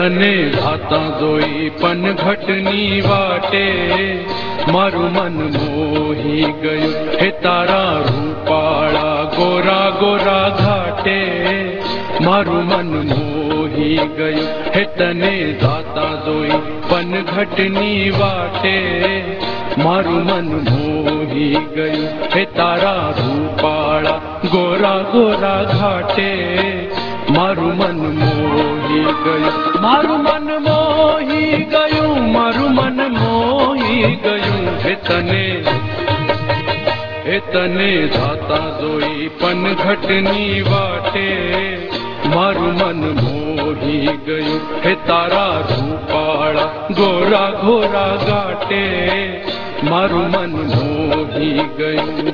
તને ગાતા જોઈ પનઘટની વાટે મારું મન મોહી ગયું હે તારા રૂપાળા ગોરા ગોરા ઘાટે મારું મન મોહી ગયું હે તને ગાતા જોઈ પનઘટની વાટે મારું મન મોહી ગયું હે તારા રૂપાળા ગોરા ગોરા ઘાટે મારું મન મોહી ગયું મારું મન મોહી ગયું મારું મન મોહી ગયું હે તને જાતા જોઈ પનઘટની વાટે મારું મન મોહી ગયું હે તારા રૂપાળા ગોરા ગોરા ઘાટે મારું મન મોહી ગયું